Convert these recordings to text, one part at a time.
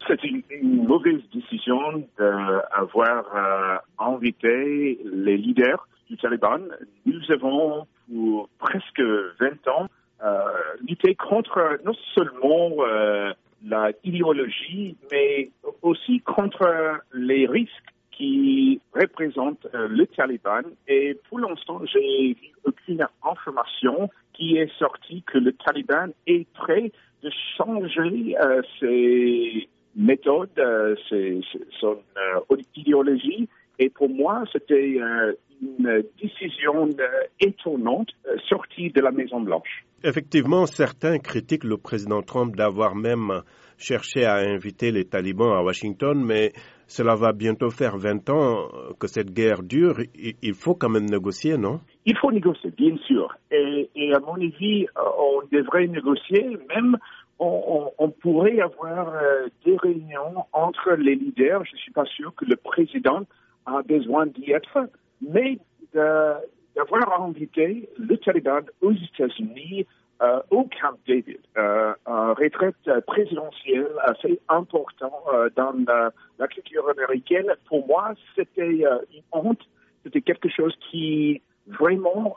C'est une mauvaise décision d'avoir invité les leaders du Taliban. Nous avons, pour presque 20 ans, lutté contre non seulement la idéologie, mais aussi contre les risques qui représentent le Taliban. Et pour l'instant, j'ai vu aucune information qui est sortie que le Taliban est prêt de changer ses méthodes, son idéologie. Et pour moi, c'était une décision étonnante sortie de la Maison-Blanche. Effectivement, certains critiquent le président Trump d'avoir même cherché à inviter les talibans à Washington, mais cela va bientôt faire 20 ans que cette guerre dure. Il faut quand même négocier, non? Il faut négocier, bien sûr. Et à mon avis, on devrait négocier, même on pourrait avoir des réunions entre les leaders. Je ne suis pas sûr que le président a besoin d'y être, mais d'avoir invité le Taliban aux États-Unis au Camp David, une retraite présidentielle assez importante dans la culture américaine. Pour moi, c'était une honte, c'était quelque chose qui vraiment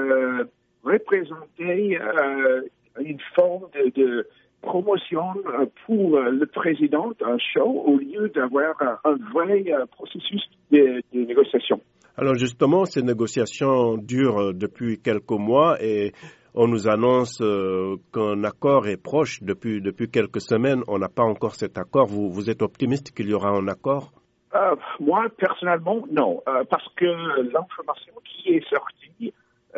représentait une forme de promotion pour le président d'un show au lieu d'avoir un vrai processus de négociation. Alors justement, ces négociations durent depuis quelques mois et on nous annonce qu'un accord est proche depuis quelques semaines. On n'a pas encore cet accord. Vous êtes optimiste qu'il y aura un accord? Moi, personnellement, non. Parce que l'information qui est sortie,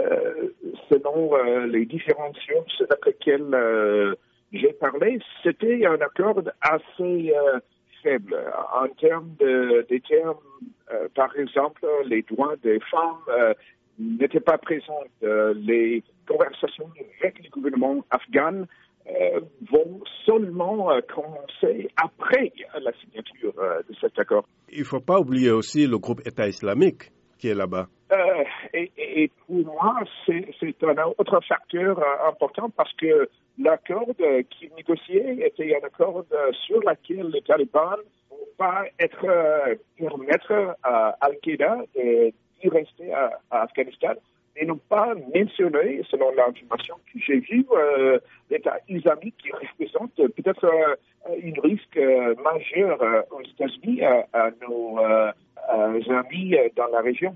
selon les différentes sources avec lesquelles j'ai parlé, c'était un accord assez faible. En termes des termes, par exemple, les droits des femmes n'étaient pas présents. Les conversations avec le gouvernement afghan vont seulement commencer après la signature de cet accord. Il ne faut pas oublier aussi le groupe État islamique qui est là-bas. Et pour moi, c'est un autre facteur important parce que l'accord qui négociait était un accord sur lequel les talibans ne vont pas permettre à Al-Qaïda d'y rester à Afghanistan. Et n'ont pas mentionné, selon l'information que j'ai vue, l'État islamique qui représente peut-être un risque majeur aux États-Unis à nos amis dans la région.